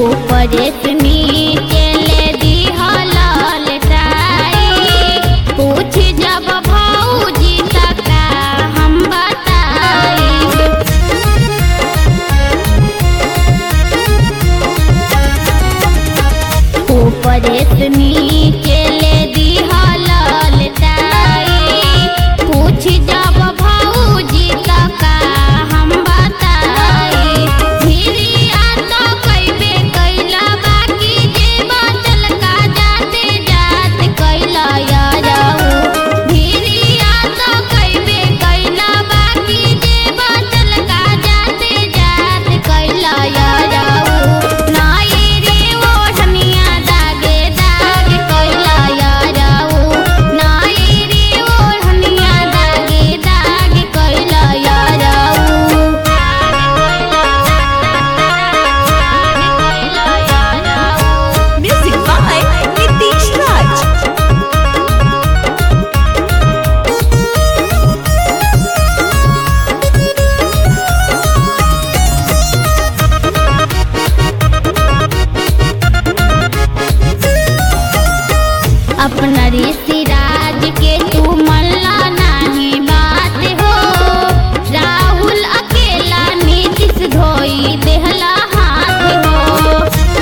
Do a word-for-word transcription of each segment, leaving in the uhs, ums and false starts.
ऊपर से नीचे ले दिहल लटाई, पूछ जब भौजी तका हम बताई। ऊपर से नीचे ले दिहल लटाई, पूछ जब भौजी तका हम बताई। भिरिया तो कइबे कइला बाकी जे बचल का जाते जात कइला याराऊ। भिरिया तो कइबे कइला बाकी जे बचल का जाते जात कइला याराऊ। नाई रे ओढ़निया दागे दाग कइला याराऊ, नाई रे ओढ़निया दागे दाग कइला याराऊ। Music by Nitish Raj. अपना ऋषि राज के तू मल्ला नहीं बात हो, राहुल अकेला नीतीश धोई देहला हाथ हो।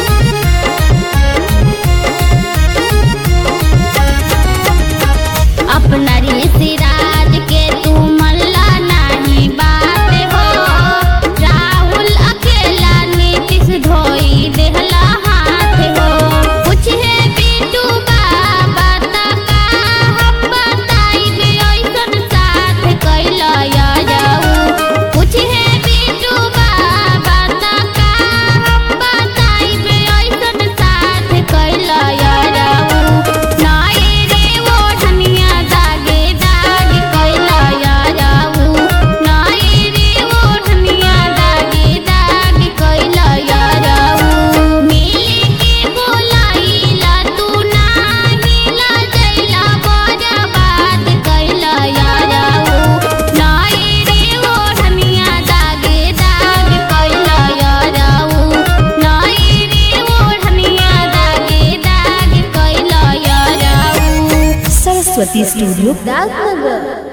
अपना ऋषि राज के तू मल्ला नहीं बात हो, राहुल अकेला नीतीश धोई देहला हाथ हो। पूछे बिटू बाबा तका हम बताइबे ऐसन साथ कइला याराऊ। पूछे बिटू बाबा तका हम बताइबे ऐसन साथ कइला याराऊ। नाई रे ओढ़निया दागे दाग कइला याराऊ, नाई रे ओढ़निया दागे दाग कइला याराऊ। मिले के बोलाइला तू नाहिला जइला बर्बाद कइला याराऊ। नाई रे ओढ़निया दागे दाग कइला याराऊ, नाई रे ओढ़निया दागे दाग कइला याराऊ। Saraswati Studio. दागनगर।